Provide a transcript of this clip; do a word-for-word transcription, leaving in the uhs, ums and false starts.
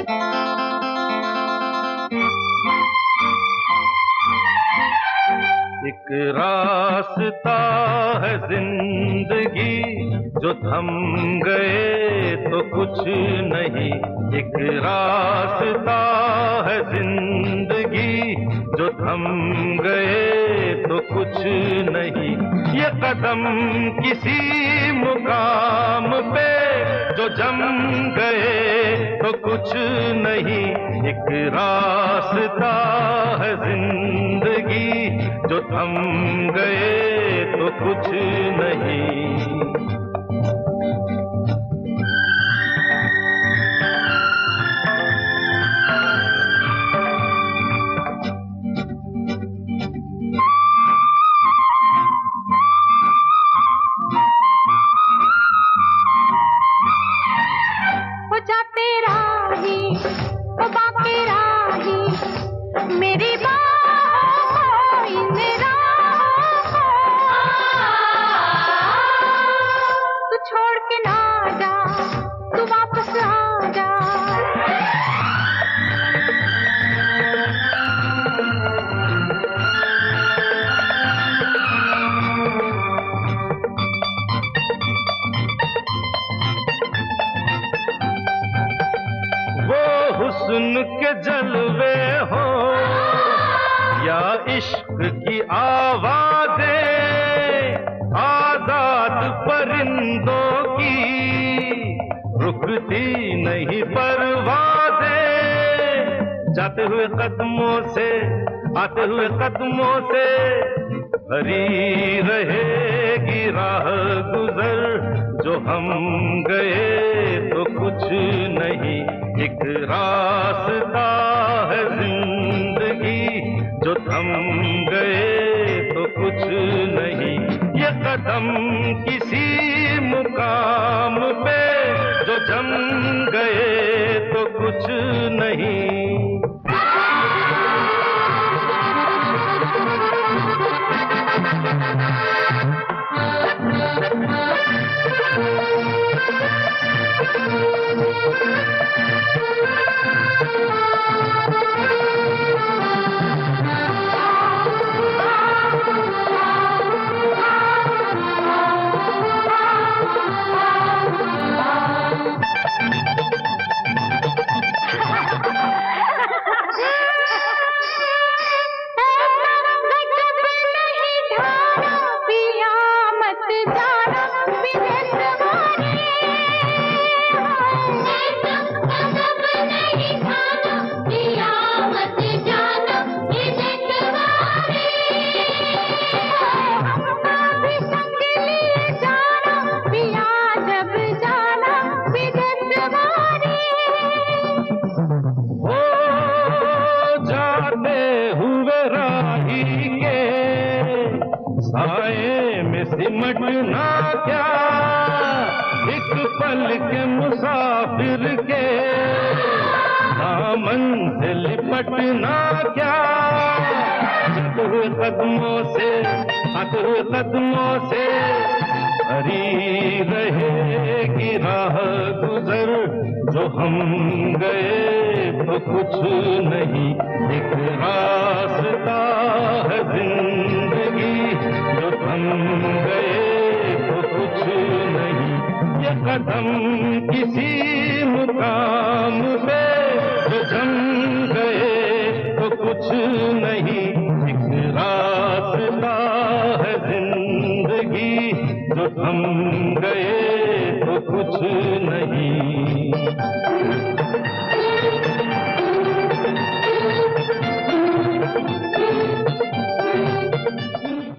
एक रास्ता है जिंदगी जो थम गए तो कुछ नहीं। एक रास्ता है जिंदगी जो थम गए तो कुछ नहीं। ये कदम किसी मुकाम पे जो जम गए तो कुछ नहीं। एक रास्ता है जिंदगी जो थम गए तो कुछ नहीं। मेरी हुस्न के जलवे हो या इश्क की आवाज़ें, आजाद परिंदों की रुकती नहीं परवाज़ें। जाते हुए कदमों से आते हुए कदमों से भरी रहेगी राह गुजर। जो हम गए तो कुछ नहीं। एक रास्ता है जिंदगी जो थम गए तो कुछ नहीं। ये कदम किसी मुकाम पे जो जम गए तो कुछ नहीं। साए में सिमटना क्या एक पल के मुसाफिर के दामन से लिपटना क्या। आते हुए कदमों से आते हुए कदमों से भरी रहेगी राह गुजर। जो हम गए तो कुछ नहीं। एक रास्ता है जिंदगी जो थम गए तो कुछ नहीं। ये कदम किसी मुकाम पे जो जम गए तो कुछ नहीं। एक रास्ता है जिंदगी जो थम गए तो कुछ नहीं।